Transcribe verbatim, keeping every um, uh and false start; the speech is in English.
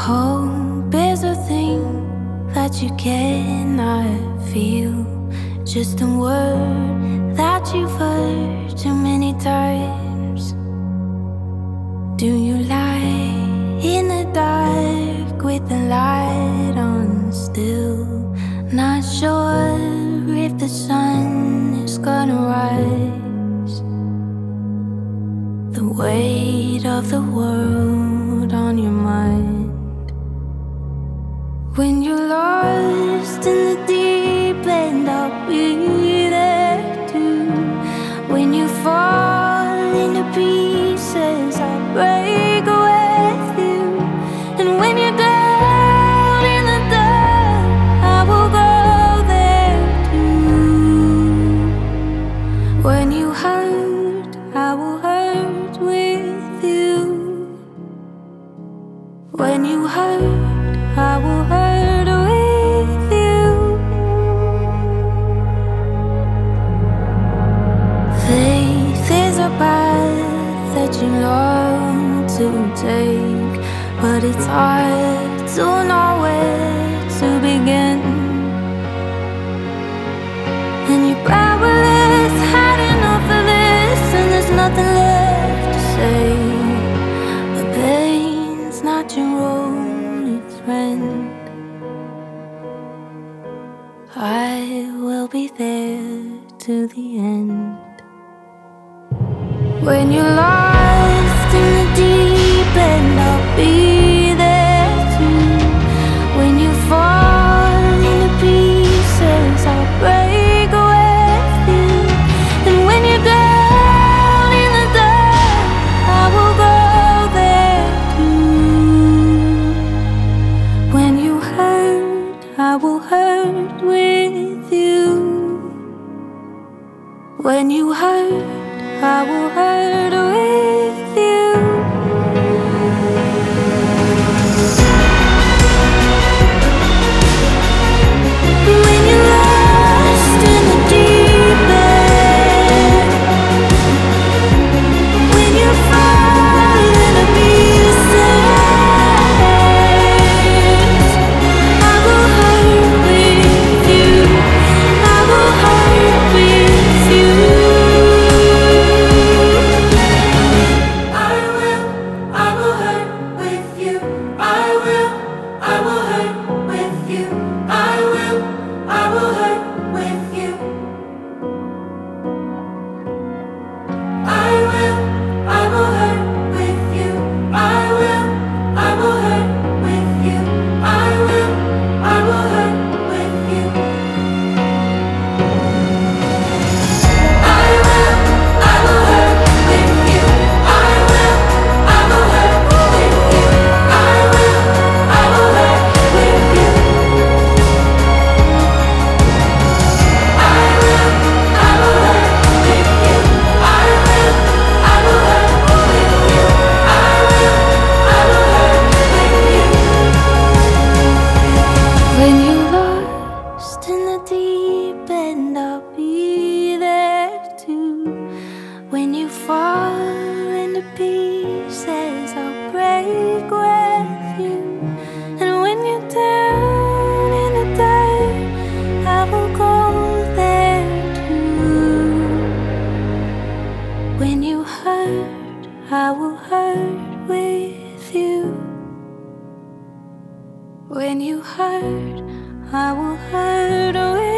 Hope is a thing that you cannot feel, just a word that you've heard too many times. Do you lie in the dark with the light on still, not sure if the sun is gonna rise? The weight of the world on your mind. When you're lost in the deep end, I'll be there too. When you fall into pieces, I'll break with you. And when you're down in the dirt, I will go there too. When you hurt, I will hurt with you. When you hurt, I will hurt with you. Faith is a path that you long to take, but it's hard to know where to begin. And you probably had enough of this, and there's nothing left to say. The pain's not your only friend. I will be there to the end. When you're lost in the deep end, I'll be there too. When you fall into pieces, I'll break with you. And when you're down in the dirt, I will go there too. When you hurt, I will hurt with you. When you hurt, I will hurt with you. When you're lost in the deep end, when you fall into pieces, I will hurt with you. I will hurt with you. I will, I will hurt with you. I will, I will hurt with you. I will, I will hurt with you. I will, I will hurt with you. I will, I will hurt with you. I will, I will hurt with you. I will, I will hurt with you. I will, I will hurt with you. I will, I will hurt with you. I will, I will hurt with you. I will, I will hurt with you. I will, I will hurt with you. When you're lost in the deep end, I'll be there too. When you fall into pieces, I'll break with you. And when you're down in the dirt, I will go there too. When you hurt, I will hurt with you. When you hurt, I will hurt with you.